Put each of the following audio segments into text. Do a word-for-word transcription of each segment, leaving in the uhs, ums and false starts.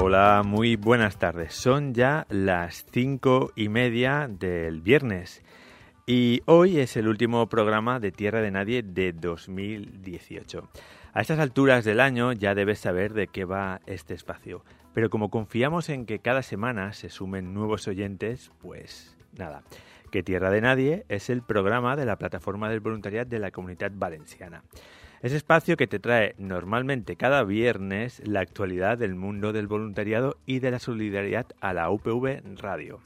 hola, muy buenas tardes. Son ya las cinco y media del viernes y hoy es el último programa de Tierra de Nadie de dos mil dieciocho. A estas alturas del año ya debes saber de qué va este espacio, pero como confiamos en que cada semana se sumen nuevos oyentes, pues nada, que Tierra de Nadie es el programa de la Plataforma del Voluntariat de la Comunitat Valenciana. Ese espacio que te trae normalmente cada viernes la actualidad del mundo del voluntariado y de la solidaridad a la U P V Radio.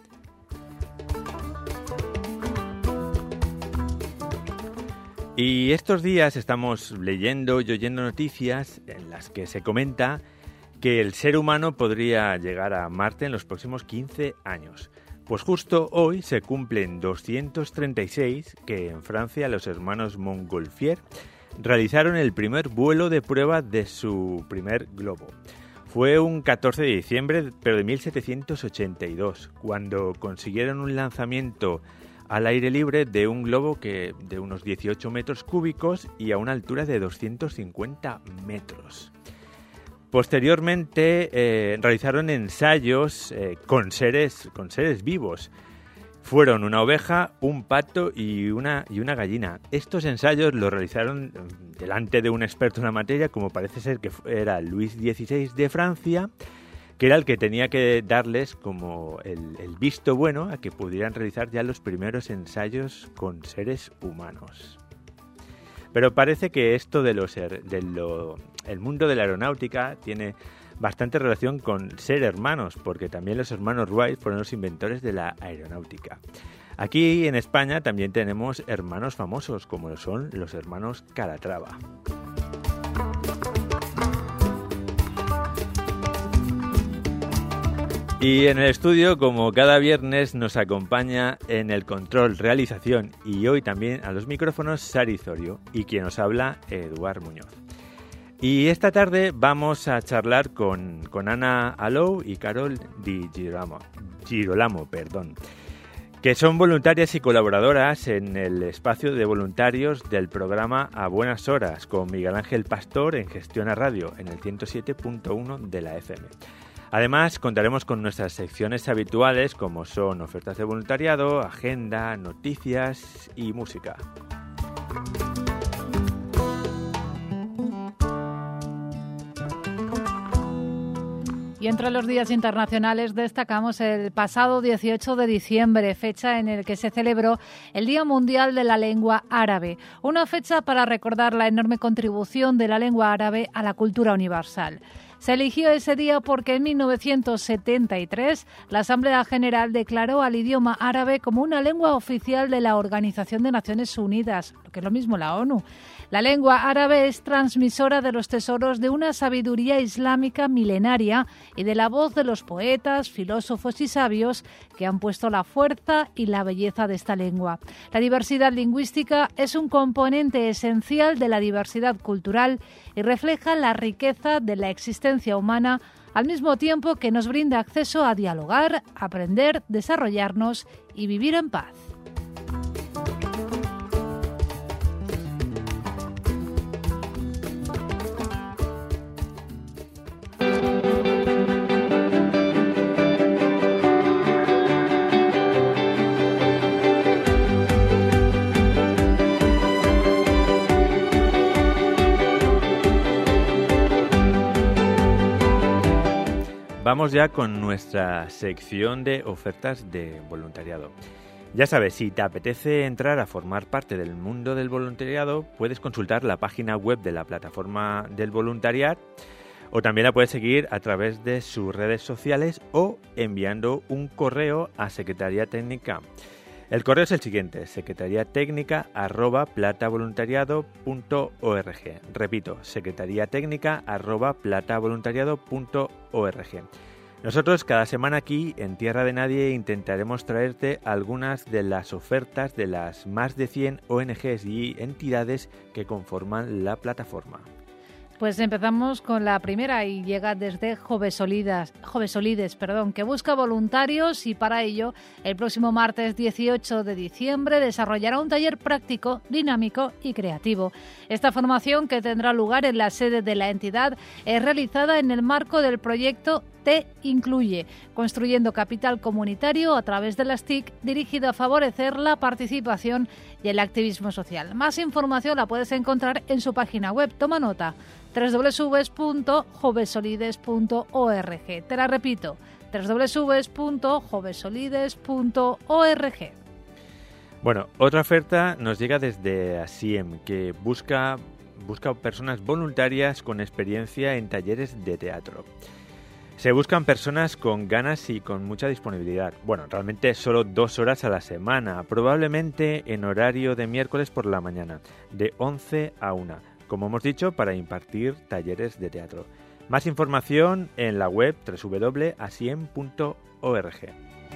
Y estos días estamos leyendo y oyendo noticias en las que se comenta que el ser humano podría llegar a Marte en los próximos quince años. Pues justo hoy se cumplen doscientos treinta y seis que en Francia los hermanos Montgolfier realizaron el primer vuelo de prueba de su primer globo. Fue un catorce de diciembre, pero de mil setecientos ochenta y dos, cuando consiguieron un lanzamiento al aire libre de un globo que de unos dieciocho metros cúbicos y a una altura de doscientos cincuenta metros. Posteriormente eh, realizaron ensayos eh, con seres, con seres vivos. Fueron una oveja, un pato y una, y una gallina. Estos ensayos los realizaron delante de un experto en la materia, como parece ser que era Luis dieciséis de Francia, que era el que tenía que darles como el, el visto bueno a que pudieran realizar ya los primeros ensayos con seres humanos. Pero parece que esto de, los, de lo, el mundo de la aeronáutica tiene bastante relación con ser hermanos, porque también los hermanos Wright fueron los inventores de la aeronáutica. Aquí en España también tenemos hermanos famosos, como lo son los hermanos Calatrava. Y en el estudio, como cada viernes, nos acompaña en el control, realización y hoy también a los micrófonos Sari Zorio y quien nos habla, Eduard Muñoz. Y esta tarde vamos a charlar con, con Ana Alou y Carol Di Girolamo, Girolamo, perdón, que son voluntarias y colaboradoras en el espacio de voluntarios del programa A Buenas Horas con Miguel Ángel Pastor en Gestiona Radio en el ciento siete punto uno de la F M. Además, contaremos con nuestras secciones habituales como son ofertas de voluntariado, agenda, noticias y música. Y entre los días internacionales destacamos el pasado dieciocho de diciembre, fecha en el que se celebró el Día Mundial de la Lengua Árabe, una fecha para recordar la enorme contribución de la lengua árabe a la cultura universal. Se eligió ese día porque en mil novecientos setenta y tres la Asamblea General declaró al idioma árabe como una lengua oficial de la Organización de Naciones Unidas, lo que es lo mismo la ONU. La lengua árabe es transmisora de los tesoros de una sabiduría islámica milenaria y de la voz de los poetas, filósofos y sabios que han puesto la fuerza y la belleza de esta lengua. La diversidad lingüística es un componente esencial de la diversidad cultural y refleja la riqueza de la existencia humana, al mismo tiempo que nos brinda acceso a dialogar, aprender, desarrollarnos y vivir en paz. Vamos ya con nuestra sección de ofertas de voluntariado. Ya sabes, si te apetece entrar a formar parte del mundo del voluntariado, puedes consultar la página web de la Plataforma del Voluntariat o también la puedes seguir a través de sus redes sociales o enviando un correo a Secretaría Técnica. El correo es el siguiente, secretariatécnica arroba platavoluntariado punto org. Repito, secretariatécnica arroba platavoluntariado punto org. Nosotros cada semana aquí en Tierra de Nadie intentaremos traerte algunas de las ofertas de las más de cien O N Ges y entidades que conforman la plataforma. Pues empezamos con la primera y llega desde Jovesolidas, Jovesolides, perdón, que busca voluntarios y para ello el próximo martes dieciocho de diciembre desarrollará un taller práctico, dinámico y creativo. Esta formación, que tendrá lugar en la sede de la entidad, es realizada en el marco del proyecto Te Incluye, construyendo capital comunitario a través de las T I C, dirigido a favorecer la participación y el activismo social. Más información la puedes encontrar en su página web. Toma nota, doble u doble u doble u punto jovesolides punto org. Te la repito, doble u doble u doble u punto jovesolides punto org. Bueno, otra oferta nos llega desde ASIEM, que busca, busca personas voluntarias con experiencia en talleres de teatro. Se buscan personas con ganas y con mucha disponibilidad. Bueno, realmente solo dos horas a la semana, probablemente en horario de miércoles por la mañana, de once a una, como hemos dicho, para impartir talleres de teatro. Más información en la web doble u doble u doble u punto asiem punto org.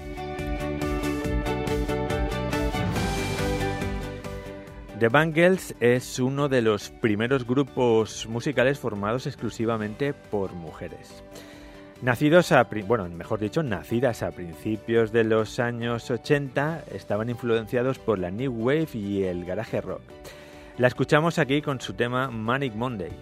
The Bangles es uno de los primeros grupos musicales formados exclusivamente por mujeres. Nacidos a, bueno, mejor dicho, nacidas a principios de los años ochenta, estaban influenciados por la New Wave y el garage rock. La escuchamos aquí con su tema Manic Monday.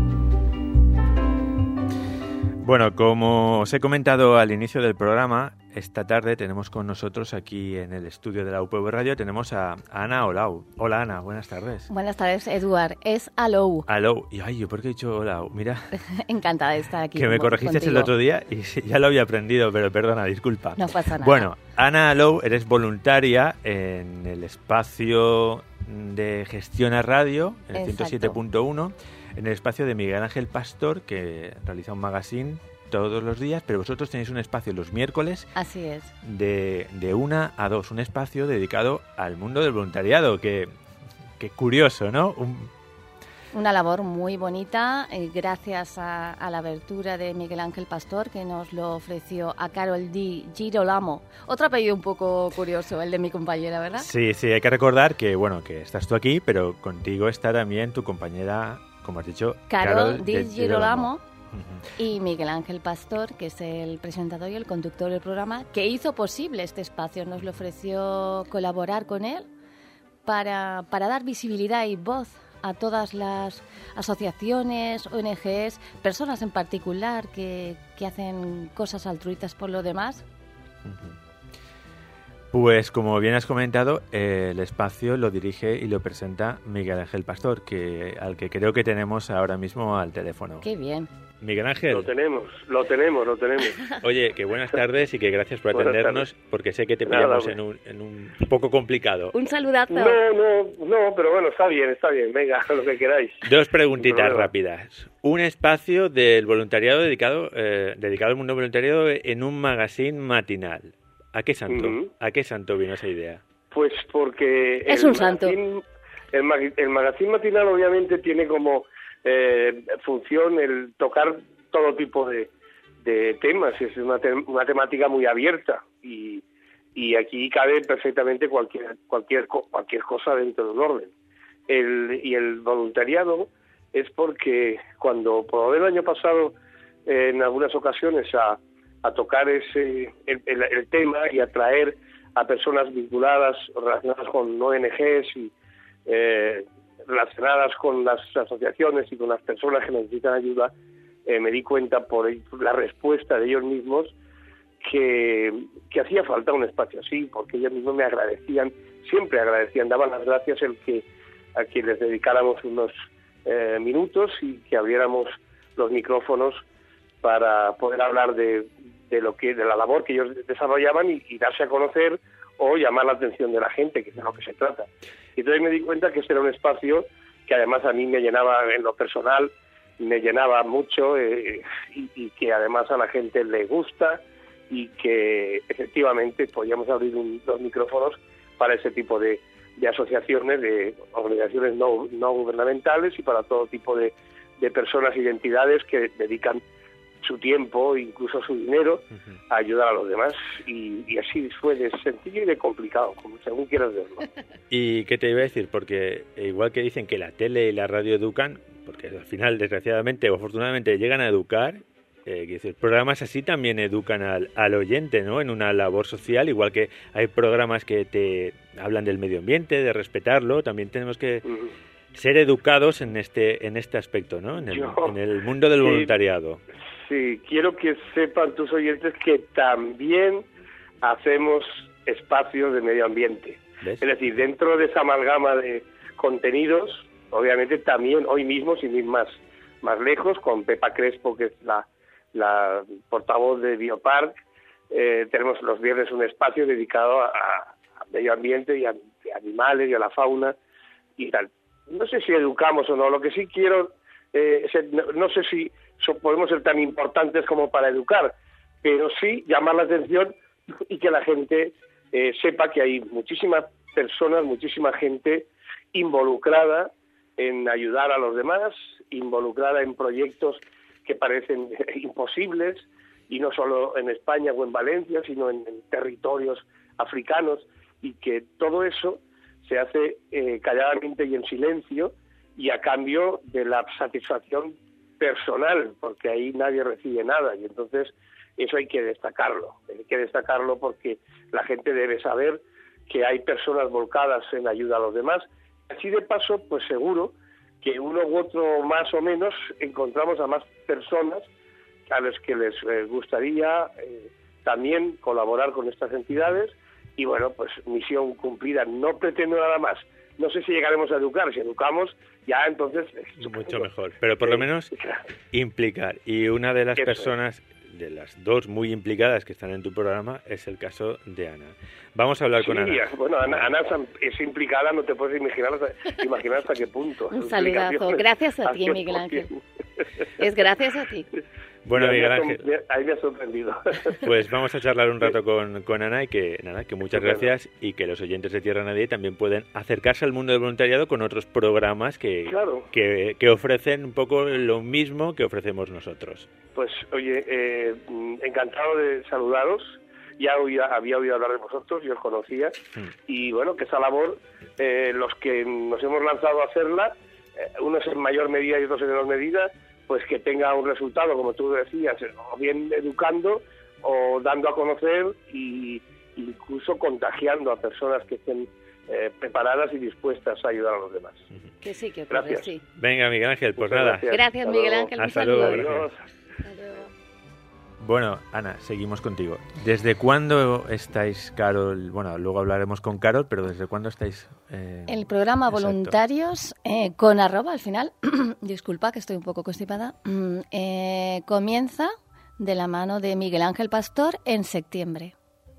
Bueno, como os he comentado al inicio del programa, esta tarde tenemos con nosotros aquí en el estudio de la U P V Radio, tenemos a Ana Olau. Hola Ana, buenas tardes. Buenas tardes, Eduard. Es Alou. Alou. Y ay, ¿yo por qué he dicho Olau? Mira. Encantada de estar aquí. Que me corregiste contigo. el otro día y ya lo había aprendido, pero perdona, disculpa. No pasa nada. Bueno, Ana Alou, eres voluntaria en el espacio de Gestiona Radio, en el ciento siete punto uno, en el espacio de Miguel Ángel Pastor, que realiza un magazine todos los días, pero vosotros tenéis un espacio los miércoles. Así es. De, de una a dos, un espacio dedicado al mundo del voluntariado, que, que curioso, ¿no? Un... Una labor muy bonita, eh, gracias a, a la abertura de Miguel Ángel Pastor, que nos lo ofreció a Carol Di Girolamo. Otro apellido un poco curioso, el de mi compañera, ¿verdad? Sí, sí, hay que recordar que, bueno, que estás tú aquí, pero contigo está también tu compañera, como has dicho, Carol, Carol Di Girolamo. Uh-huh. Y Miguel Ángel Pastor, que es el presentador y el conductor del programa, que hizo posible este espacio. Nos lo ofreció colaborar con él para, para dar visibilidad y voz a todas las asociaciones, O N Ges, personas en particular que, que hacen cosas altruistas por lo demás. Uh-huh. Pues como bien has comentado, eh, el espacio lo dirige y lo presenta Miguel Ángel Pastor, que al que creo que tenemos ahora mismo al teléfono. ¡Qué bien! Miguel Ángel. Lo tenemos, lo tenemos, lo tenemos. Oye, que buenas tardes y que gracias por atendernos, porque sé que te pillamos en un, en un poco complicado. Un saludazo. No, no, no, pero bueno, está bien, está bien, venga, lo que queráis. Dos preguntitas rápidas. Un espacio del voluntariado dedicado, eh, dedicado al mundo voluntariado en un magazine matinal. ¿A qué santo? Uh-huh. ¿A qué santo vino esa idea? Pues porque... Es un santo. El, mag, el magazine matinal obviamente tiene como eh, función el tocar todo tipo de, de temas. Es una, te, una temática muy abierta y, y aquí cabe perfectamente cualquier, cualquier, cualquier cosa dentro de un orden. El, y el voluntariado es porque cuando probé el año pasado eh, en algunas ocasiones a... a tocar ese el, el, el tema y atraer a personas vinculadas, relacionadas con O N Ges y eh, relacionadas con las asociaciones y con las personas que necesitan ayuda, eh, me di cuenta por la respuesta de ellos mismos que, que hacía falta un espacio así, porque ellos mismos me agradecían, siempre agradecían, daban las gracias el que a que les dedicáramos unos eh, minutos y que abriéramos los micrófonos para poder hablar de de lo que de la labor que ellos desarrollaban y, y darse a conocer o llamar la atención de la gente, que es de lo que se trata. Y entonces me di cuenta que este era un espacio que además a mí me llenaba en lo personal, me llenaba mucho eh, y, y que además a la gente le gusta y que efectivamente podíamos abrir un, los micrófonos para ese tipo de, de asociaciones, de organizaciones no, no gubernamentales y para todo tipo de, de personas y de entidades que dedican su tiempo, incluso su dinero, uh-huh. a ayudar a los demás. Y, y así fue de sencillo y de complicado, como según quieras verlo. ¿Y qué te iba a decir? Porque igual que dicen que la tele y la radio educan, porque al final, desgraciadamente o afortunadamente, llegan a educar, eh, decir, programas así también educan al, al oyente, ¿no? En una labor social, igual que hay programas que te hablan del medio ambiente, de respetarlo, también tenemos que... Uh-huh. ser educados en este en este aspecto, ¿no? En el, Yo, en el mundo del voluntariado. Sí, sí, quiero que sepan tus oyentes que también hacemos espacios de medio ambiente. ¿Ves? Es decir, dentro de esa amalgama de contenidos, obviamente también hoy mismo, sin ir más, más lejos, con Pepa Crespo, que es la, la portavoz de Biopark, eh, tenemos los viernes un espacio dedicado a, a medio ambiente y a, a animales y a la fauna y tal. No sé si educamos o no, lo que sí quiero, eh, es, no, no sé si so, podemos ser tan importantes como para educar, pero sí llamar la atención y que la gente eh, sepa que hay muchísimas personas, muchísima gente involucrada en ayudar a los demás, involucrada en proyectos que parecen imposibles, y no solo en España o en Valencia, sino en, en territorios africanos, y que todo eso se hace eh, calladamente y en silencio y a cambio de la satisfacción personal, porque ahí nadie recibe nada y entonces eso hay que destacarlo, hay que destacarlo porque la gente debe saber que hay personas volcadas en ayuda a los demás. Así de paso, pues seguro que uno u otro más o menos encontramos a más personas a las que les eh, gustaría eh, también colaborar con estas entidades y bueno, pues misión cumplida. No pretendo nada más. No sé si llegaremos a educar, si educamos ya entonces... Mucho mejor, pero por lo menos implicar. Y una de las Eso personas, de las dos muy implicadas que están en tu programa, es el caso de Ana. Vamos a hablar Sí, con Ana. Bueno, Ana, Ana es implicada, no te puedes imaginar hasta, imaginar hasta qué punto. Un saludazo. Gracias a ti, Miguel Ángel. Es gracias a ti. Bueno, Ya, Miguel me ha Ángel, sor- me- ahí me ha sorprendido. pues vamos a charlar un rato con, con Ana y que nada, que muchas Estupendo. gracias y que los oyentes de Tierra Nadie también pueden acercarse al mundo del voluntariado con otros programas que, Claro. que, que ofrecen un poco lo mismo que ofrecemos nosotros. Pues oye, eh, mm, encantado de saludaros. Ya oía- había oído hablar de vosotros, yo os conocía. Mm. Y bueno, que esa labor, eh, los que nos hemos lanzado a hacerla, eh, unos en mayor medida y otros en menor medida, pues que tenga un resultado, como tú decías, o bien educando o dando a conocer y incluso contagiando a personas que estén eh, preparadas y dispuestas a ayudar a los demás. Que sí, que ocurre, Gracias. sí. Venga, Miguel Ángel, pues Muchas nada. gracias. Gracias, Hasta Miguel luego. Ángel. Un Hasta saludo. luego, Adiós. Hasta luego. Bueno, Ana, seguimos contigo. ¿Desde cuándo estáis, Carol? Bueno, luego hablaremos con Carol, pero ¿desde cuándo estáis? eh, El programa exacto. Voluntarios eh, con arroba al final, disculpa que estoy un poco constipada, mm, eh, comienza de la mano de Miguel Ángel Pastor en septiembre.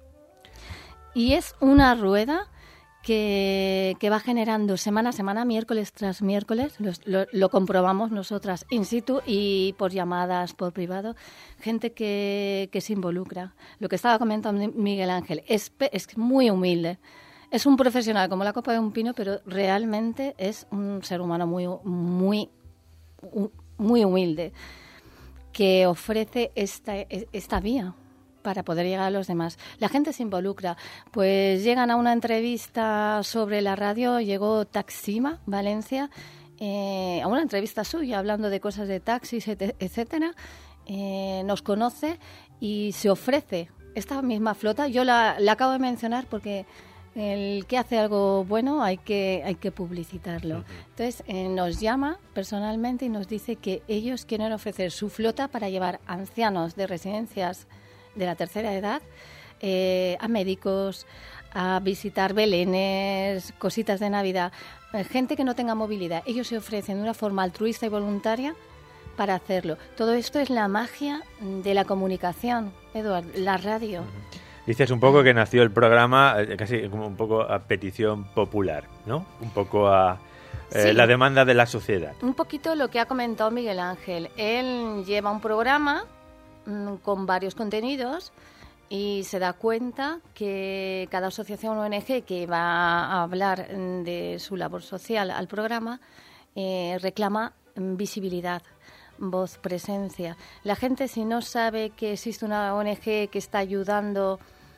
Y es una rueda que, que va generando semana a semana, miércoles tras miércoles, lo, lo, lo comprobamos nosotras in situ y por llamadas, por privado, gente que, que se involucra. Lo que estaba comentando Miguel Ángel es, pe- es muy humilde. Es un profesional como la copa de un pino, pero realmente es un ser humano muy, muy, muy humilde que ofrece esta, esta vía para poder llegar a los demás. La gente se involucra. Pues llegan a una entrevista sobre la radio, llegó Taxima, Valencia, eh, a una entrevista suya, hablando de cosas de taxis, et- etcétera. Eh, nos conoce y se ofrece esta misma flota. Yo la, la acabo de mencionar porque el que hace algo bueno hay que, hay que publicitarlo. Entonces eh, nos llama personalmente y nos dice que ellos quieren ofrecer su flota para llevar ancianos de residencias de la tercera edad eh, a médicos, a visitar belenes, cositas de Navidad, eh, gente que no tenga movilidad. Ellos se ofrecen de una forma altruista y voluntaria para hacerlo. Todo esto es la magia de la comunicación, Eduard, la radio. Dices un poco que nació el programa eh, casi como un poco a petición popular, ¿no? Un poco a eh, Sí. la demanda de la sociedad. Un poquito lo que ha comentado Miguel Ángel. Él lleva un programa mm, con varios contenidos y se da cuenta que cada asociación o O N G que va a hablar mm, de su labor social al programa eh, reclama mm, visibilidad, voz, presencia. La gente, si no sabe que existe una O N G que está ayudando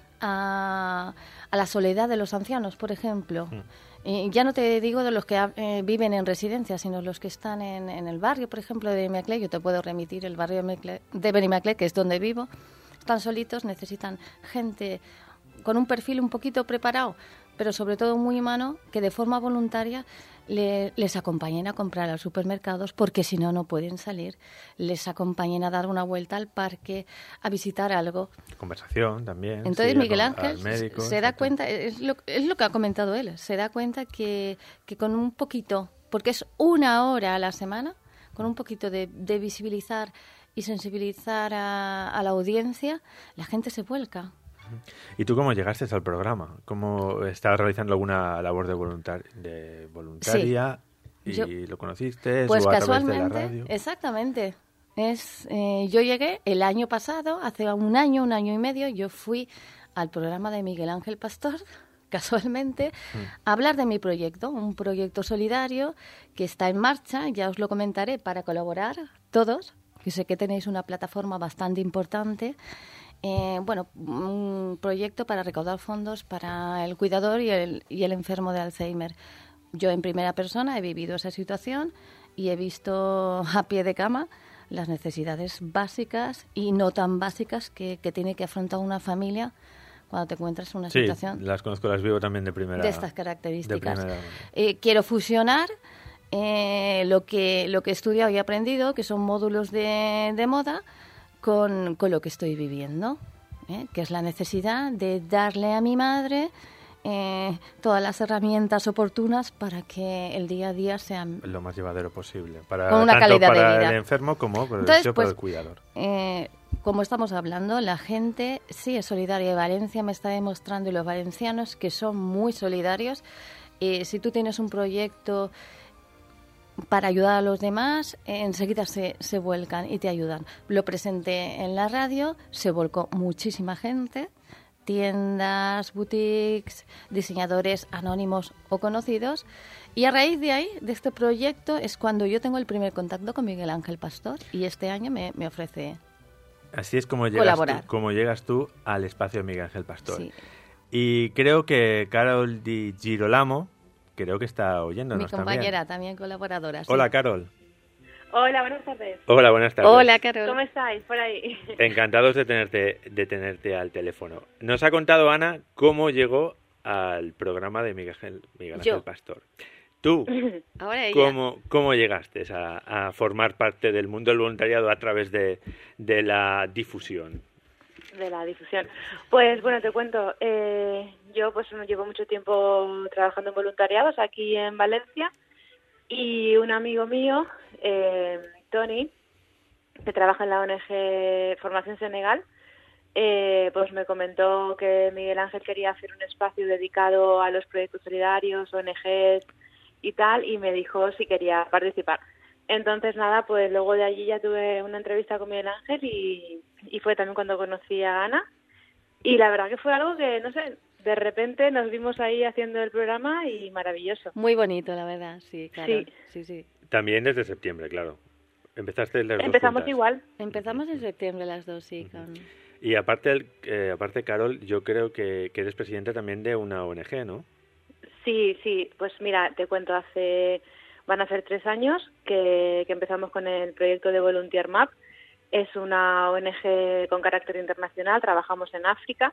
a, a la soledad de los ancianos, por ejemplo, y ya no te digo de los que eh, viven en residencias, sino los que están en, en el barrio, por ejemplo, de Benimaclet. Yo te puedo remitir el barrio de Benimaclet- de Benimaclet, que es donde vivo. Están solitos, necesitan gente con un perfil un poquito preparado, pero sobre todo muy humano, que de forma voluntaria le- les acompañen a comprar a los supermercados, porque si no, no pueden salir. Les acompañen a dar una vuelta al parque, a visitar algo. Conversación también. Entonces sí, Miguel al- Ángel al médico, se da exacto. cuenta, es lo, es lo que ha comentado él, se da cuenta que, que con un poquito, porque es una hora a la semana, con un poquito de, de visibilizar y sensibilizar a, a la audiencia, la gente se vuelca. ¿Y tú cómo llegaste al programa? ¿Cómo estabas realizando alguna labor de, voluntar de voluntaria y Yo- lo conociste Pues o a través de la casualmente, radio? exactamente. Es, eh, yo llegué el año pasado, hace un año, un año y medio, yo fui al programa de Miguel Ángel Pastor, casualmente, a hablar de mi proyecto, un proyecto solidario que está en marcha, ya os lo comentaré, para colaborar todos, que sé que tenéis una plataforma bastante importante. Eh, bueno, un proyecto para recaudar fondos para el cuidador y el, y el enfermo de Alzheimer. Yo en primera persona he vivido esa situación y he visto a pie de cama las necesidades básicas y no tan básicas que, que tiene que afrontar una familia cuando te encuentras en una Sí, situación las conozco, las vivo también de primera. de estas de características. primera- Eh, quiero fusionar eh, lo que lo que he estudiado y aprendido, que son módulos de, de moda, con, con lo que estoy viviendo. ¿eh? Que es la necesidad de darle a mi madre eh, todas las herramientas oportunas para que el día a día sea lo más llevadero posible, para, con una tanto calidad para de vida. el enfermo como para, Entonces, el, pues, para el cuidador. Eh, como estamos hablando, la gente sí es solidaria. Valencia me está demostrando, y los valencianos, que son muy solidarios. Eh, si tú tienes un proyecto para ayudar a los demás, eh, enseguida se, se vuelcan y te ayudan. Lo presenté en la radio, se volcó muchísima gente, tiendas, boutiques, diseñadores anónimos o conocidos, y a raíz de ahí, de este proyecto, es cuando yo tengo el primer contacto con Miguel Ángel Pastor, y este año me, me ofrece Así es como llegas, colaborar. tú, como llegas tú al espacio de Miguel Ángel Pastor. Sí. Y creo que Carol Di Girolamo, creo que está oyéndonos Mi compañera, también. también colaboradora. Sí. Hola, Carol. Hola, buenas tardes. Hola, buenas tardes. Hola, Carol. ¿Cómo estáis por ahí? Encantados de tenerte, de tenerte al teléfono. Nos ha contado Ana cómo llegó al programa de Miguel Ángel, Miguel Ángel Yo. Pastor. Tú, Ahora ella. ¿cómo, cómo llegaste a, a formar parte del mundo del voluntariado a través de, de la difusión? De la difusión. Pues bueno, te cuento. Eh, yo pues llevo mucho tiempo trabajando en voluntariados aquí en Valencia, y un amigo mío, eh, Tony, que trabaja en la O N G Formación Senegal, eh, pues me comentó que Miguel Ángel quería hacer un espacio dedicado a los proyectos solidarios, O N Ges y tal, y me dijo si quería participar. Entonces, nada, pues luego de allí ya tuve una entrevista con Miguel Ángel, y, y fue también cuando conocí a Ana. Y la verdad que fue algo que, no sé, de repente nos vimos ahí haciendo el programa y maravilloso. Muy bonito, la verdad, sí, claro. Sí. sí, sí. También desde septiembre, claro. Empezaste las dos Empezamos juntas. igual. Empezamos en septiembre las dos, sí. Con... Y aparte, eh, aparte Carol, yo creo que, que eres presidenta también de una O N G, ¿no? Sí, sí, pues mira, te cuento, hace van a ser tres años que, que empezamos con el proyecto de Volunteer Map. Es una O N G con carácter internacional, trabajamos en África,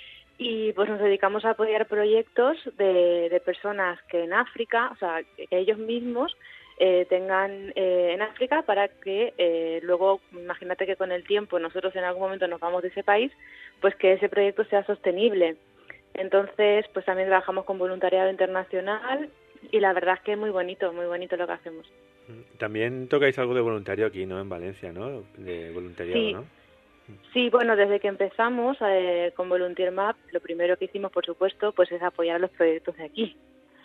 y pues nos dedicamos a apoyar proyectos de, de personas que en África, o sea, que ellos mismos eh, tengan eh, en África, para que eh, luego, imagínate que con el tiempo nosotros en algún momento nos vamos de ese país, pues que ese proyecto sea sostenible. Entonces, pues también trabajamos con voluntariado internacional, y la verdad es que es muy bonito, muy bonito lo que hacemos. También tocáis algo de voluntario aquí, ¿no? En Valencia, ¿no? De voluntariado, Sí. ¿no? Sí, bueno, desde que empezamos eh, con Volunteer Map, lo primero que hicimos, por supuesto, pues es apoyar los proyectos de aquí.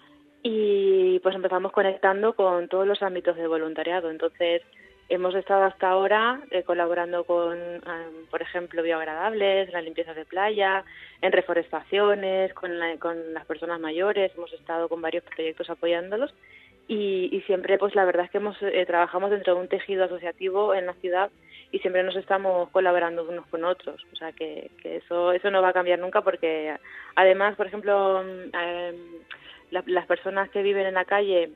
Y pues empezamos conectando con todos los ámbitos de voluntariado. Entonces, hemos estado hasta ahora eh, colaborando con, eh, por ejemplo, bioagradables, las limpiezas de playa, en reforestaciones, con, la, con las personas mayores. Hemos estado con varios proyectos apoyándolos. Y, y siempre, pues la verdad es que hemos eh, trabajamos dentro de un tejido asociativo en la ciudad, y siempre nos estamos colaborando unos con otros. O sea, que, que eso eso no va a cambiar nunca, porque además, por ejemplo, eh, la, las personas que viven en la calle,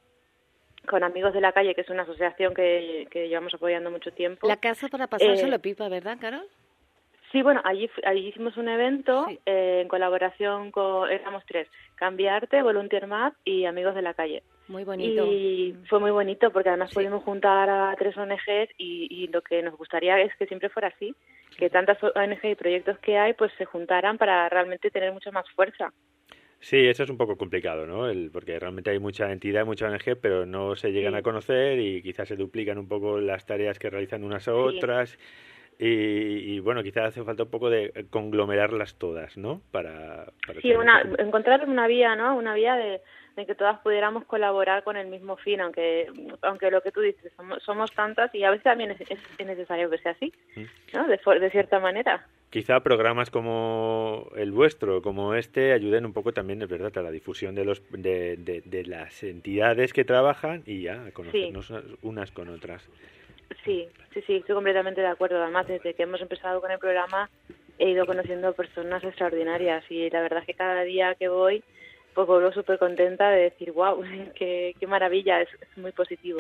con Amigos de la Calle, que es una asociación que, que llevamos apoyando mucho tiempo. La casa para pasárselo eh, pipa, ¿verdad, Carol? Sí, bueno, allí, allí hicimos un evento Sí. eh, en colaboración con, éramos tres, Cambiarte, Volunteer Map y Amigos de la Calle. Muy bonito. Y fue muy bonito, porque además Sí. pudimos juntar a tres O N Ges, y, y lo que nos gustaría es que siempre fuera así, que tantas O N G y proyectos que hay pues se juntaran para realmente tener mucha más fuerza. Sí, eso es un poco complicado, ¿no? El, porque realmente hay mucha entidad, mucha O N G, pero no se llegan Sí. a conocer, y quizás se duplican un poco las tareas que realizan unas a Sí. otras. Y, y bueno, quizás hace falta un poco de conglomerarlas todas, ¿no? Para, para Sí, tener una, un- encontrar una vía, ¿no? Una vía de, de que todas pudiéramos colaborar con el mismo fin, aunque aunque lo que tú dices, somos, somos tantas, y a veces también es, es, es necesario que sea así, ¿no? De, for- de cierta manera. Quizá programas como el vuestro, como este, ayuden un poco también, es verdad, a la difusión de los de, de, de las entidades que trabajan, y ya a conocernos unas con otras. Sí, sí, sí, estoy completamente de acuerdo. Además, desde que hemos empezado con el programa he ido conociendo personas extraordinarias, y la verdad es que cada día que voy pues vuelvo súper contenta de decir, wow, qué, qué maravilla, es, es muy positivo.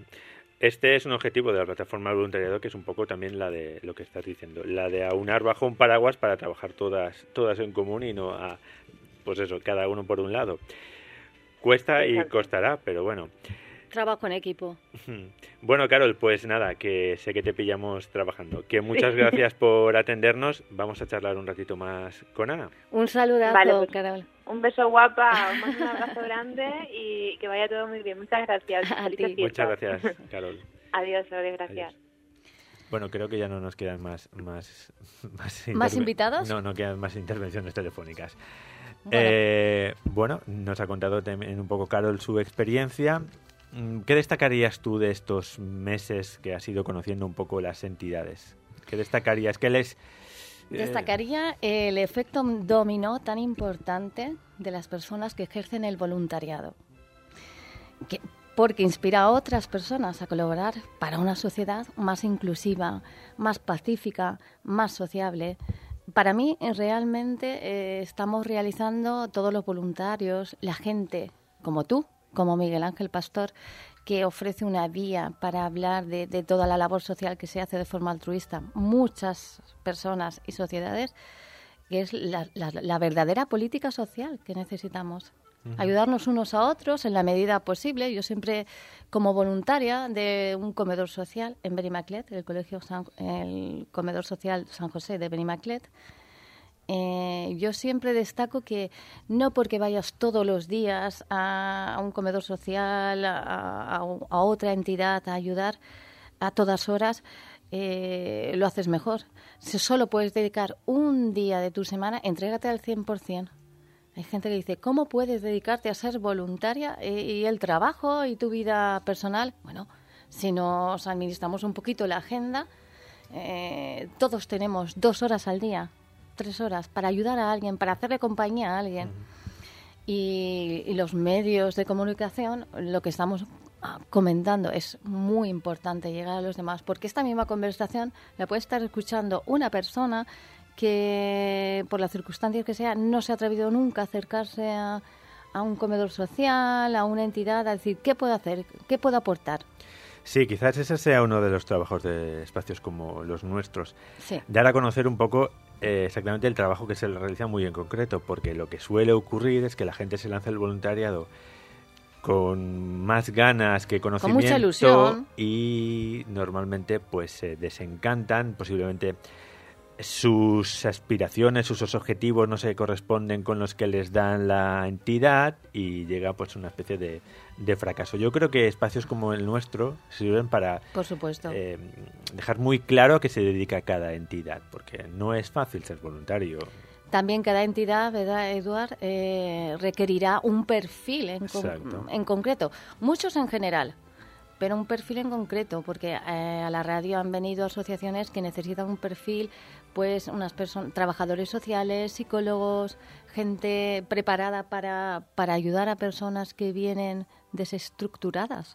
Este es un objetivo de la plataforma de voluntariado, que es un poco también la de lo que estás diciendo, la de aunar bajo un paraguas para trabajar todas todas en común, y no a, pues eso, cada uno por un lado. Cuesta y Exacto. costará, pero bueno. Trabajo en equipo. Bueno, Carol, pues nada, que sé que te pillamos trabajando. Que muchas gracias por atendernos. Vamos a charlar un ratito más con Ana. Un saludazo, Vale, pues, Carol. Un beso guapa, os mando un abrazo grande y que vaya todo muy bien. Muchas gracias. A Felices ti. fiestas. Muchas gracias, Carol. Adiós, Lore, gracias. Adiós. Bueno, creo que ya no nos quedan más... ¿Más, más, ¿Más interve- invitados? No, no quedan más intervenciones telefónicas. Bueno. Eh, bueno, nos ha contado también un poco, Carol, su experiencia. ¿Qué destacarías tú de estos meses que has ido conociendo un poco las entidades? ¿Qué destacarías? ¿Qué les...? eh, Destacaría el efecto dominó tan importante de las personas que ejercen el voluntariado. Que, porque inspira a otras personas a colaborar para una sociedad más inclusiva, más pacífica, más sociable. Para mí, realmente, eh, estamos realizando todos los voluntarios, la gente como tú, como Miguel Ángel Pastor, que ofrece una vía para hablar de, de toda la labor social que se hace de forma altruista. Muchas personas y sociedades, que es la, la, la verdadera política social que necesitamos. Uh-huh. Ayudarnos unos a otros en la medida posible. Yo siempre, como voluntaria de un comedor social en Benimaclet, el colegio San, el comedor social San José de Benimaclet, Eh, yo siempre destaco que no porque vayas todos los días a, a un comedor social, a, a, a otra entidad a ayudar a todas horas, eh, lo haces mejor. Si solo puedes dedicar un día de tu semana, entrégate al cien por ciento. Hay gente que dice, ¿cómo puedes dedicarte a ser voluntaria y, y el trabajo y tu vida personal? Bueno, si nos administramos un poquito la agenda, eh, todos tenemos dos horas al día, tres horas para ayudar a alguien, para hacerle compañía a alguien. Uh-huh. y, y los medios de comunicación, lo que estamos comentando, es muy importante llegar a los demás, porque esta misma conversación la puede estar escuchando una persona que, por las circunstancias que sea, no se ha atrevido nunca a acercarse a, a un comedor social, a una entidad, a decir, ¿qué puedo hacer? ¿Qué puedo aportar? Sí, quizás ese sea uno de los trabajos de espacios como los nuestros. Sí. Dar a conocer un poco eh, exactamente el trabajo que se realiza muy en concreto, porque lo que suele ocurrir es que la gente se lanza al voluntariado con más ganas que conocimiento, con mucha ilusión, y normalmente pues se desencantan, posiblemente sus aspiraciones, sus objetivos no se corresponden con los que les dan la entidad y llega pues una especie de, de fracaso. Yo creo que espacios como el nuestro sirven para, por supuesto, eh, dejar muy claro a qué se dedica cada entidad, porque no es fácil ser voluntario. También cada entidad, ¿verdad, Eduard? Eh, requerirá un perfil en, con, en concreto. Muchos en general, pero un perfil en concreto, porque eh, a la radio han venido asociaciones que necesitan un perfil, pues unas personas, trabajadores sociales, psicólogos, gente preparada para, para ayudar a personas que vienen desestructuradas.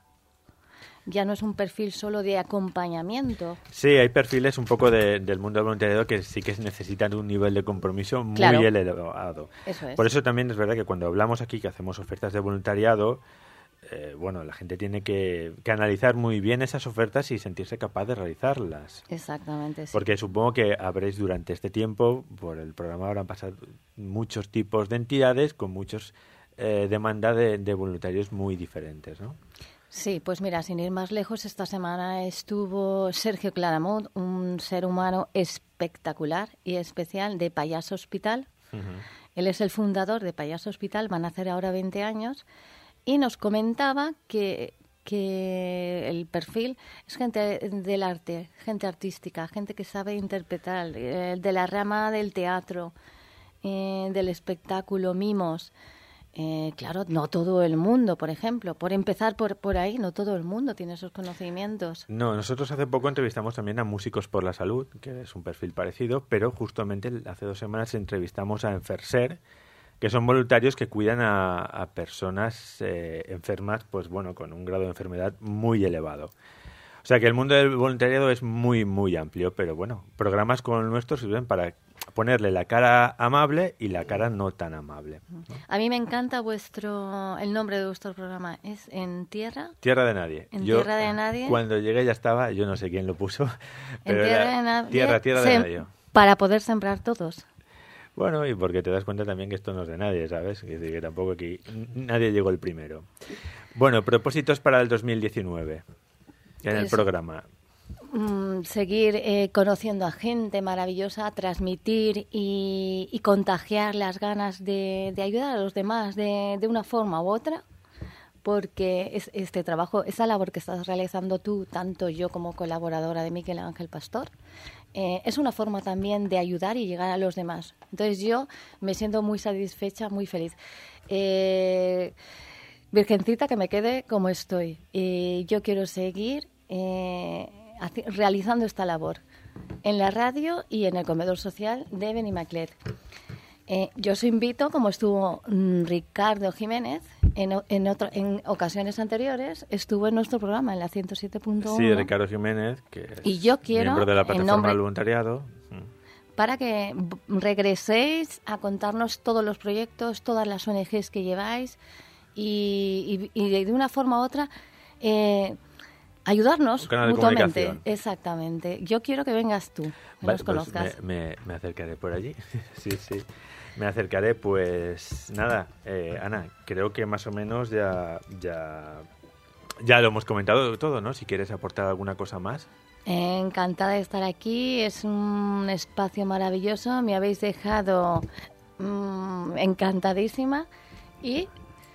Ya no es un perfil solo de acompañamiento. Sí, hay perfiles un poco de, del mundo del voluntariado que sí que necesitan un nivel de compromiso muy claro. elevado. Eso es. Por eso también es verdad que cuando hablamos aquí que hacemos ofertas de voluntariado, eh, bueno, la gente tiene que, que analizar muy bien esas ofertas y sentirse capaz de realizarlas. Exactamente, sí. Porque supongo que habréis durante este tiempo, por el programa habrán pasado muchos tipos de entidades con muchos eh, demanda de, de voluntarios muy diferentes, ¿no? Sí, pues mira, sin ir más lejos, esta semana estuvo Sergio Claramont, un ser humano espectacular y especial de Payaso Hospital. Uh-huh. Él es el fundador de Payaso Hospital, van a hacer ahora veinte años, y nos comentaba que, que el perfil es gente del arte, gente artística, gente que sabe interpretar, eh, de la rama del teatro, eh, del espectáculo, mimos. Eh, claro, no todo el mundo, por ejemplo, por empezar por, por ahí, no todo el mundo tiene esos conocimientos. No, nosotros hace poco entrevistamos también a Músicos por la Salud, que es un perfil parecido, pero justamente hace dos semanas entrevistamos a Enferser, que son voluntarios que cuidan a, a personas eh, enfermas, pues bueno, con un grado de enfermedad muy elevado. O sea que el mundo del voluntariado es muy, muy amplio, pero bueno, programas como el nuestro sirven para ponerle la cara amable y la cara no tan amable, ¿no? A mí me encanta vuestro el nombre de vuestro programa, es En Tierra... Tierra de Nadie. En yo, Tierra de Nadie. Cuando llegué ya estaba, yo no sé quién lo puso, pero en Tierra era de Nadie. Tierra, tierra de Sem- Nadie. Para poder sembrar todos. Bueno, y porque te das cuenta también que esto no es de nadie, ¿sabes? Que, que tampoco aquí nadie llegó el primero. Bueno, propósitos para el dos mil diecinueve en Pues, el programa. Mm, seguir eh, conociendo a gente maravillosa, transmitir y, y contagiar las ganas de, de ayudar a los demás de, de una forma u otra, porque es, este trabajo, esa labor que estás realizando tú, tanto yo como colaboradora de Miguel Ángel Pastor, eh, es una forma también de ayudar y llegar a los demás. Entonces yo me siento muy satisfecha, muy feliz. Eh, Virgencita, que me quede como estoy. Y yo quiero seguir eh, haci- realizando esta labor en la radio y en el comedor social de Benimaclet. Eh, yo os invito, como estuvo mm, Ricardo Jiménez, en, o- en, otro, en ocasiones anteriores, estuvo en nuestro programa en la ciento siete punto uno. Sí, Ricardo Jiménez, que es Y yo quiero, miembro de la en plataforma nombre- del voluntariado. para que v- regreséis a contarnos todos los proyectos, todas las O N Ges que lleváis y, y- y de una forma u otra eh, ayudarnos Un canal de mutuamente. comunicación. Exactamente. Yo quiero que vengas tú, que Vale, nos pues conozcas. me, me- me acercaré por allí. Sí, sí. Me acercaré, pues nada, eh, Ana, creo que más o menos ya, ya, ya lo hemos comentado todo, ¿no? Si quieres aportar alguna cosa más. Encantada de estar aquí, es un espacio maravilloso, me habéis dejado mm, encantadísima y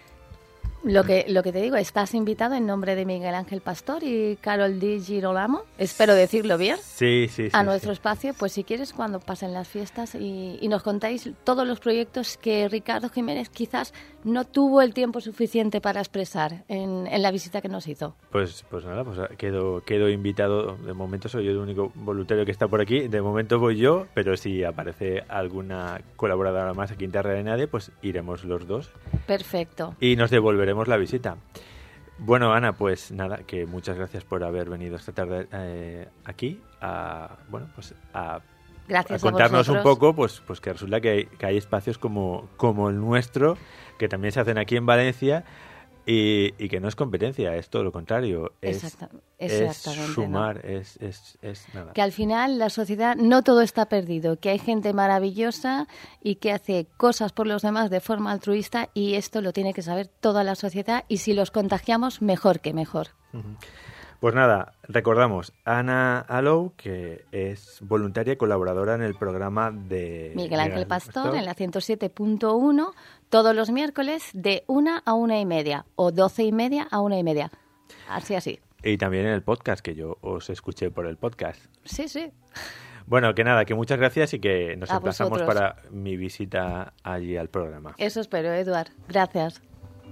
lo que, lo que te digo, estás invitado en nombre de Miguel Ángel Pastor y Carol Di Girolamo, espero decirlo bien, Sí, sí, sí. a nuestro sí. espacio, pues si quieres cuando pasen las fiestas y, y nos contáis todos los proyectos que Ricardo Jiménez quizás no tuvo el tiempo suficiente para expresar en, en la visita que nos hizo. Pues, pues nada, pues quedo, quedo invitado. De momento soy yo el único voluntario que está por aquí. De momento voy yo, pero si aparece alguna colaboradora más aquí en Terra de Nadie, pues iremos los dos Perfecto. y nos devolveremos la visita. Bueno, Ana, pues nada, que muchas gracias por haber venido esta tarde eh, aquí a, bueno, pues a, Gracias a contarnos a un vosotros. poco, pues, pues que resulta que hay, que hay espacios como, como el nuestro, que también se hacen aquí en Valencia y, y que no es competencia, es todo lo contrario. Es, Exacta- es exactamente, sumar, es, es, es nada. Que al final la sociedad no todo está perdido, que hay gente maravillosa y que hace cosas por los demás de forma altruista y esto lo tiene que saber toda la sociedad y si los contagiamos, mejor que mejor. Pues nada, recordamos, Ana Alou, que es voluntaria y colaboradora en el programa de Miguel Ángel Pastor en la ciento siete punto uno todos los miércoles de una a una y media o doce y media a una y media. Así, así. Y también en el podcast, que yo os escuché por el podcast. Sí, sí. Bueno, que nada, que muchas gracias y que nos A emplazamos vosotros. para mi visita allí al programa. Eso espero, Eduard. Gracias.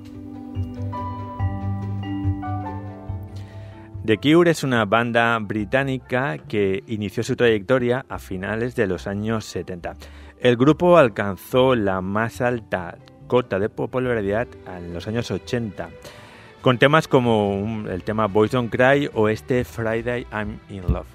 The Cure es una banda británica que inició su trayectoria a finales de los años setenta. El grupo alcanzó la más alta cota de popularidad en los años ochenta, con temas como un- el tema Boys Don't Cry o este Friday I'm in Love.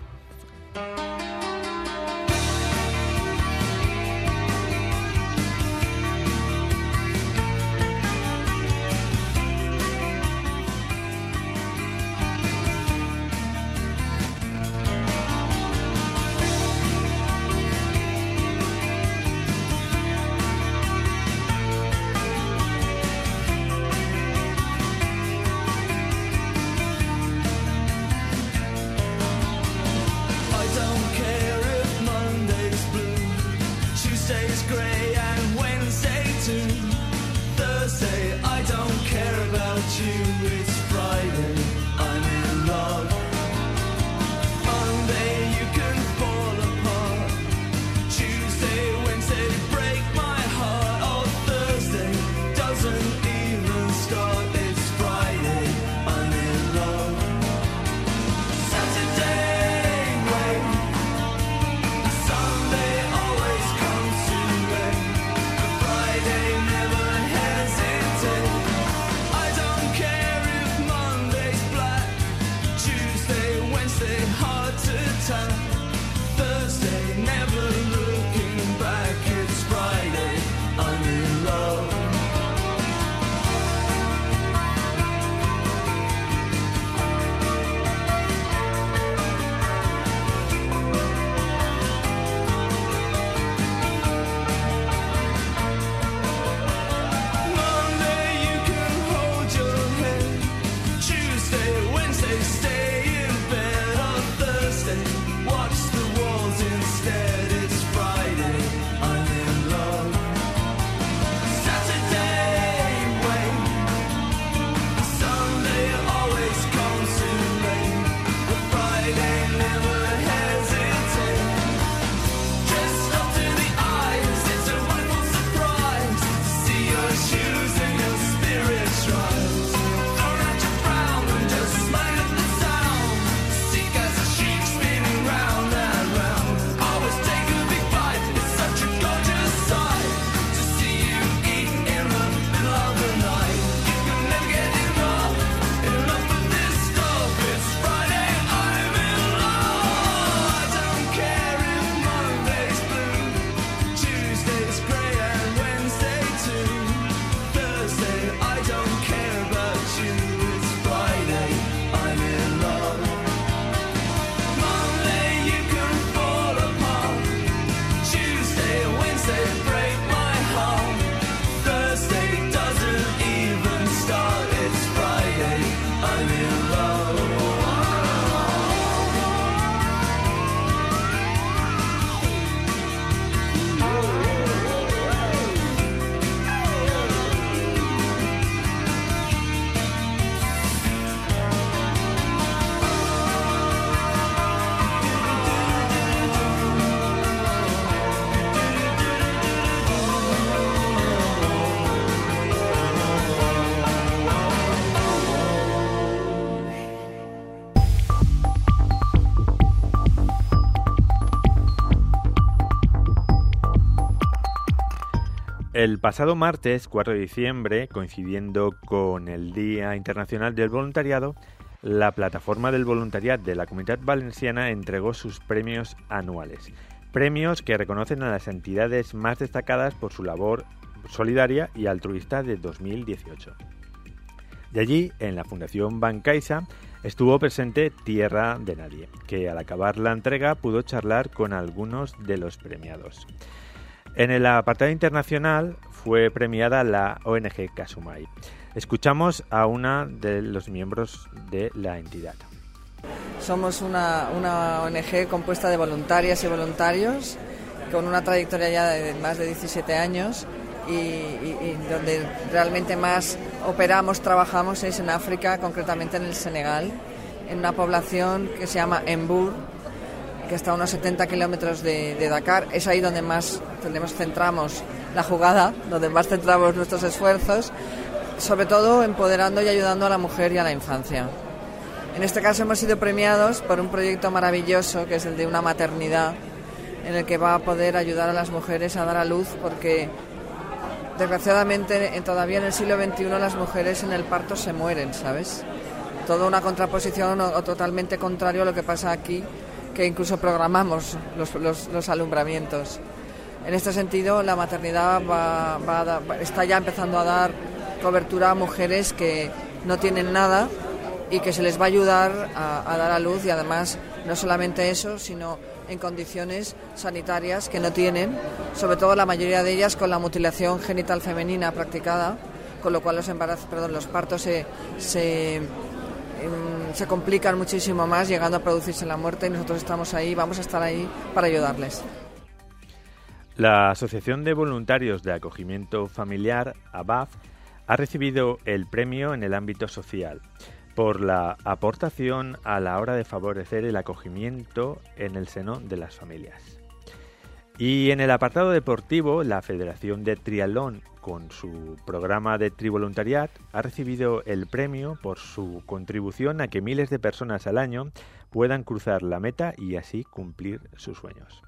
I don't care if Monday's blue, Tuesday's grey and Wednesday too. Thursday, I don't care about you, it's Friday, I'm in love. Monday, you can fall apart. Tuesday, Wednesday, break my heart. Oh, Thursday doesn't even start, it's Friday, I'm in love. Saturday, wait. Sunday always comes too late. Friday never hesitate. I don't care if Monday's black. Tuesday, Wednesday hard to tell. Thursday never looking back. It's Friday, I'm in love. Monday you can hold your head. El pasado martes, cuatro de diciembre, coincidiendo con el Día Internacional del Voluntariado, la plataforma del voluntariado de la Comunitat Valenciana entregó sus premios anuales. Premios que reconocen a las entidades más destacadas por su labor solidaria y altruista de dos mil dieciocho. De allí, en la Fundación Bancaixa, estuvo presente Tierra de Nadie, que al acabar la entrega pudo charlar con algunos de los premiados. En el apartado internacional fue premiada la O N G Kasumai. Escuchamos a una de los miembros de la entidad. Somos una, una O N G compuesta de voluntarias y voluntarios con una trayectoria ya de más de diecisiete años y, y, y donde realmente más operamos, trabajamos es en África, concretamente en el Senegal, en una población que se llama Embur, que está a unos setenta kilómetros de, de Dakar. Es ahí donde más tenemos, centramos la jugada, donde más centramos nuestros esfuerzos, sobre todo empoderando y ayudando a la mujer y a la infancia. En este caso hemos sido premiados por un proyecto maravilloso que es el de una maternidad, en el que va a poder ayudar a las mujeres a dar a luz, porque desgraciadamente todavía en el siglo veintiuno las mujeres en el parto se mueren, ¿sabes? Toda una contraposición o, o totalmente contrario a lo que pasa aquí, que incluso programamos los, los, los alumbramientos. En este sentido, la maternidad va, va a dar, está ya empezando a dar cobertura a mujeres que no tienen nada y que se les va a ayudar a, a dar a luz, y además no solamente eso, sino en condiciones sanitarias que no tienen, sobre todo la mayoría de ellas con la mutilación genital femenina practicada, con lo cual los embarazos, perdón, los partos se, se se complican muchísimo más, llegando a producirse la muerte, y nosotros estamos ahí, vamos a estar ahí para ayudarles. La Asociación de Voluntarios de Acogimiento Familiar, A B A F, ha recibido el premio en el ámbito social por la aportación a la hora de favorecer el acogimiento en el seno de las familias. Y en el apartado deportivo, la Federación de Triatlón, con su programa de trivoluntariat, ha recibido el premio por su contribución a que miles de personas al año puedan cruzar la meta y así cumplir sus sueños.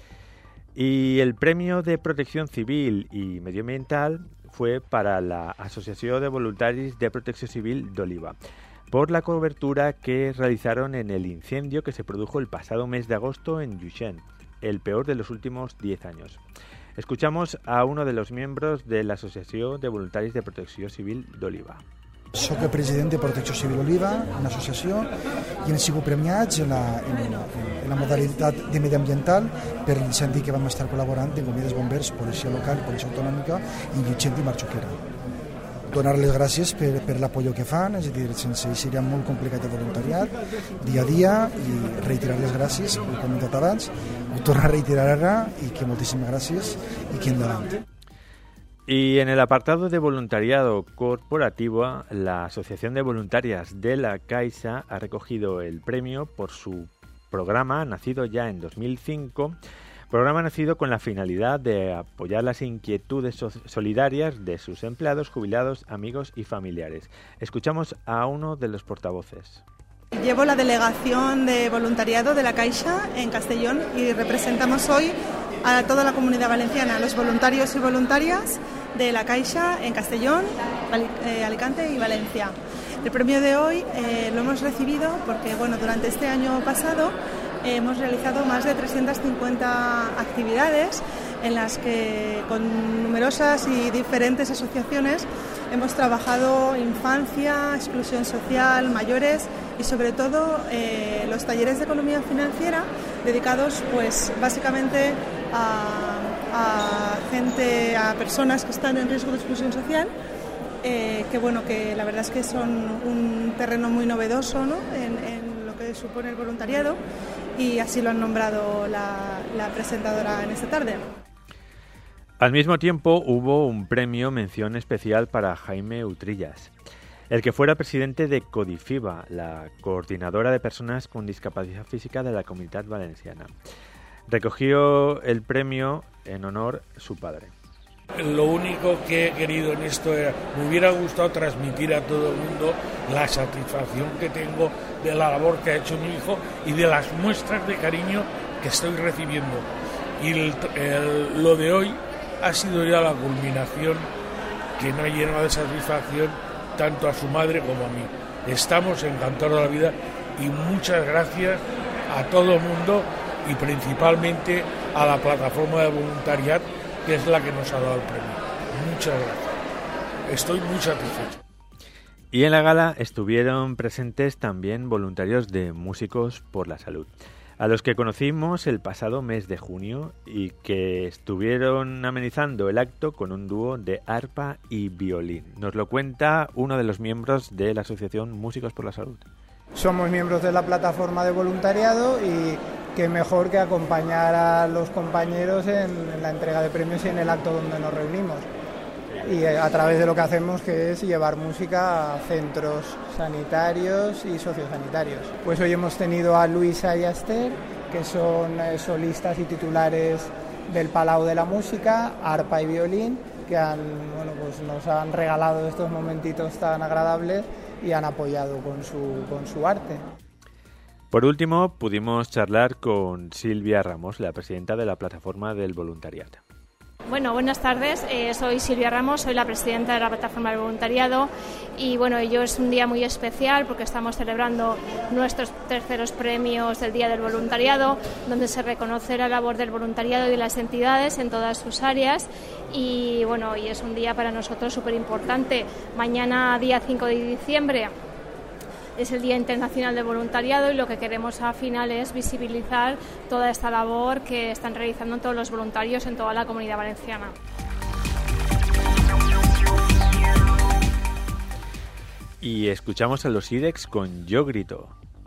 Y el premio de Protección Civil y Medioambiental fue para la Asociación de Voluntarios de Protección Civil d'Oliva, por la cobertura que realizaron en el incendio que se produjo el pasado mes de agosto en Lluixent, el peor de los últimos diez años. Escuchamos a uno de los miembros de la Asociació de Voluntaris de Protecció Civil d'Oliva. Soc el president de Protecció Civil Oliva, una associació, i hem sigut premiats en la, en, en la modalitat de mediambiental per l'incendi que vam estar col·laborant de Bomberos Bombers, Policia Local, Policia Autonòmica i Lluixent i Marxuquera. Donar les gràcies per, per l'apoyo que fan, és a dir, sense ells seria molt complicat el voluntariat, dia a dia, i reiterar les gràcies, ho he comentat abans, ho torno a reiterar ara, i que moltíssimes gràcies i que endavant. Y en el apartado de voluntariado corporativo, la Asociación de Voluntarias de la Caixa ha recogido el premio por su programa nacido ya en dos mil cinco, programa nacido con la finalidad de apoyar las inquietudes solidarias de sus empleados, jubilados, amigos y familiares. Escuchamos a uno de los portavoces. Llevo la delegación de voluntariado de la Caixa en Castellón y representamos hoy a toda la Comunidad Valenciana, a los voluntarios y voluntarias de la Caixa en Castellón, Alicante y Valencia. El premio de hoy eh, lo hemos recibido porque, bueno, durante este año pasado eh, hemos realizado más de trescientas cincuenta actividades en las que con numerosas y diferentes asociaciones hemos trabajado infancia, exclusión social, mayores y sobre todo eh, los talleres de economía financiera dedicados pues básicamente a, a gente, a personas que están en riesgo de exclusión social, eh, que bueno, que la verdad es que son un terreno muy novedoso, ¿no?, en, en lo que supone el voluntariado, y así lo han nombrado la, la presentadora en esta tarde. Al mismo tiempo hubo un premio mención especial para Jaime Utrillas, el que fuera presidente de Codifiba, la coordinadora de personas con discapacidad física de la Comunitat Valenciana. Recogió el premio en honor a su padre. Lo único que he querido en esto era, me hubiera gustado transmitir a todo el mundo la satisfacción que tengo de la labor que ha hecho mi hijo y de las muestras de cariño que estoy recibiendo. Y el, el, lo de hoy ha sido ya la culminación que me ha llenado de satisfacción tanto a su madre como a mí. Estamos encantados de la vida y muchas gracias a todo el mundo y principalmente a la plataforma de voluntariado, que es la que nos ha dado el premio. Muchas gracias. Estoy muy satisfecho. Y en la gala estuvieron presentes también voluntarios de Músicos por la Salud, a los que conocimos el pasado mes de junio y que estuvieron amenizando el acto con un dúo de arpa y violín. Nos lo cuenta uno de los miembros de la Asociación Músicos por la Salud. Somos miembros de la plataforma de voluntariado y qué mejor que acompañar a los compañeros en, en la entrega de premios y en el acto donde nos reunimos. Y a través de lo que hacemos, que es llevar música a centros sanitarios y sociosanitarios. Pues hoy hemos tenido a Luisa y a Esther, que son eh, solistas y titulares del Palau de la Música, arpa y violín, que han, bueno, pues nos han regalado estos momentitos tan agradables y han apoyado con su, con su arte. Por último, pudimos charlar con Silvia Ramos, la presidenta de la plataforma del voluntariado. Bueno, buenas tardes. Eh, soy Silvia Ramos, soy la presidenta de la plataforma del voluntariado y bueno, ello es un día muy especial porque estamos celebrando nuestros terceros premios del Día del Voluntariado, donde se reconoce la labor del voluntariado y de las entidades en todas sus áreas y bueno, hoy es un día para nosotros súper importante. Mañana, día cinco de diciembre, es el Día Internacional del Voluntariado y lo que queremos al final es visibilizar toda esta labor que están realizando todos los voluntarios en toda la Comunidad Valenciana. Y escuchamos a los IDEX con Yo Grito.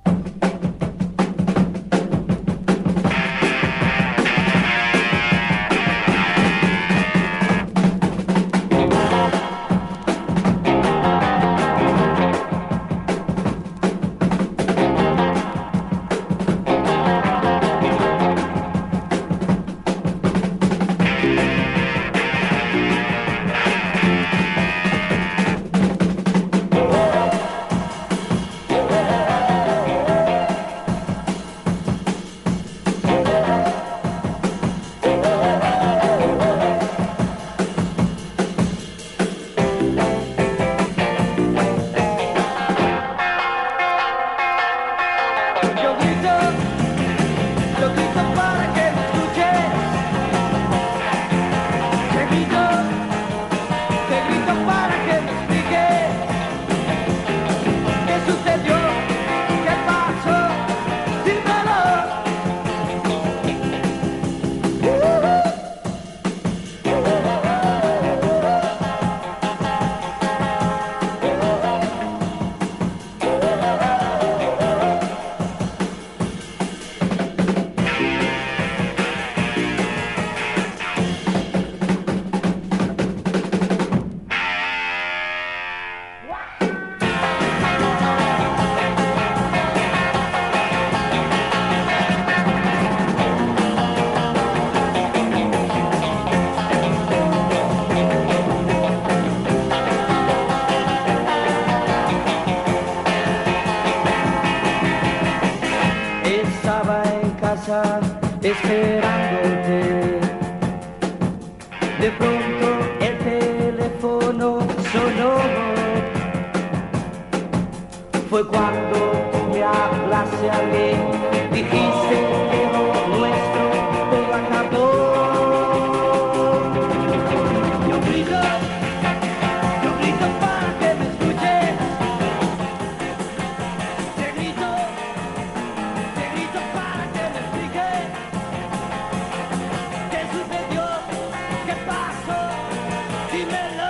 esperándote. De pronto el teléfono sonó. Fue cuando tú me hablaste a mí, dijiste que lo nuestro todo acabó. Yo grito, yo grito para que me escuches. Te grito, te grito para que me expliques. ¿Qué sucedió? ¿Qué pasó? Dímelo.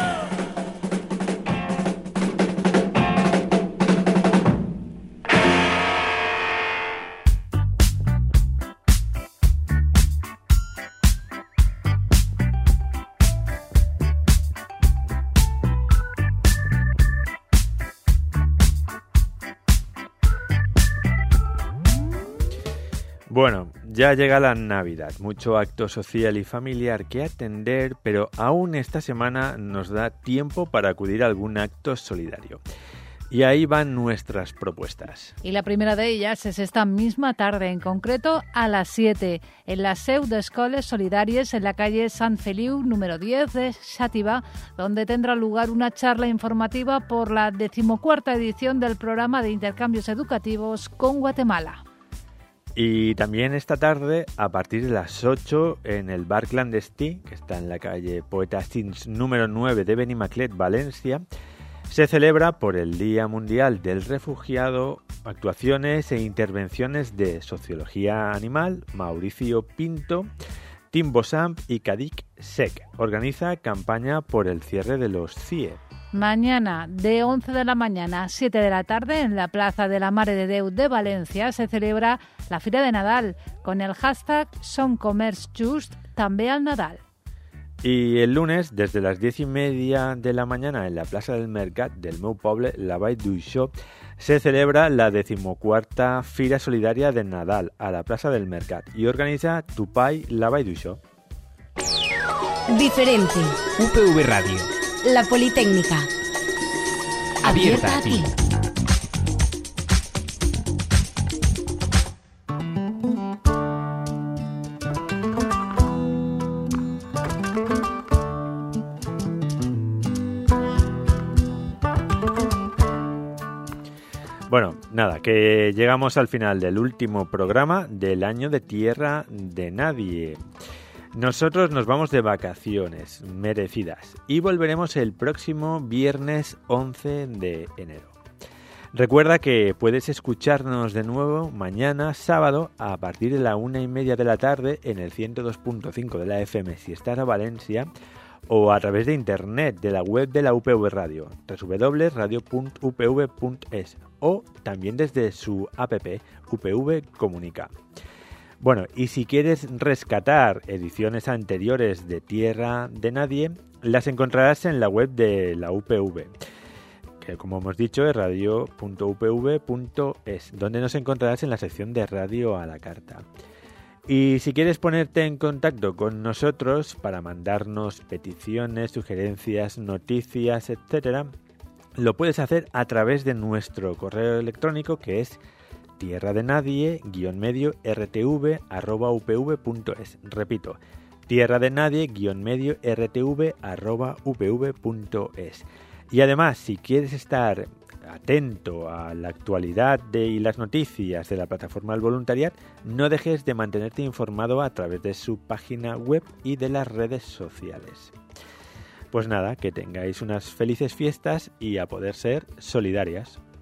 Bueno, ya llega la Navidad, mucho acto social y familiar que atender, pero aún esta semana nos da tiempo para acudir a algún acto solidario. Y ahí van nuestras propuestas. Y la primera de ellas es esta misma tarde, en concreto a las siete, en la Seu d'Escoles Solidàries, en la calle Sant Feliu, número diez de Xàtiva, donde tendrá lugar una charla informativa por la decimocuarta edición del programa de intercambios educativos con Guatemala. Y también esta tarde, a partir de las ocho, en el bar clandestí, que está en la calle Poeta Sins número nueve de Benimaclet, Valencia, se celebra por el Día Mundial del Refugiado actuaciones e intervenciones de Sociología Animal, Mauricio Pinto, Timbo Samp y Kadik Sec. Organiza campaña por el cierre de los C I E. Mañana, de once de la mañana a siete de la tarde, en la Plaza de la Mare de Déu de Valencia, se celebra la Fira de Nadal, con el hashtag Som Comerç Just, també al Nadal. Y el lunes, desde las diez y media de la mañana, en la plaça del Mercat del meu poble, la Vall d'Uixó, se celebra la decimocuarta Fira Solidària de Nadal a la plaça del Mercat y organiza Tupai la Vall d'Uixó. Diferente. U P V Radio. La Politécnica. Abierta a ti. Bueno, nada, que llegamos al final del último programa del año de Tierra de Nadie. Nosotros nos vamos de vacaciones merecidas y volveremos el próximo viernes once de enero. Recuerda que puedes escucharnos de nuevo mañana sábado a partir de la una y media de la tarde en el ciento dos punto cinco de la F M si estás a Valencia, o a través de internet de la web de la U P V Radio, doble u doble u doble u punto radio punto u p v punto es, o también desde su app U P V Comunica. Bueno, y si quieres rescatar ediciones anteriores de Tierra de Nadie, las encontrarás en la web de la U P V, que como hemos dicho es radio punto u p v punto es, donde nos encontrarás en la sección de Radio a la Carta. Y si quieres ponerte en contacto con nosotros para mandarnos peticiones, sugerencias, noticias, etcétera, lo puedes hacer a través de nuestro correo electrónico, que es tierradenadie guión medio rtv arroba upv punto es. Repito, tierradenadie guión medio rtv arroba upv punto es. Y además, si quieres estar atento a la actualidad de, y las noticias de la plataforma del voluntariado, no dejes de mantenerte informado a través de su página web y de las redes sociales. Pues nada, que tengáis unas felices fiestas y a poder ser solidarias.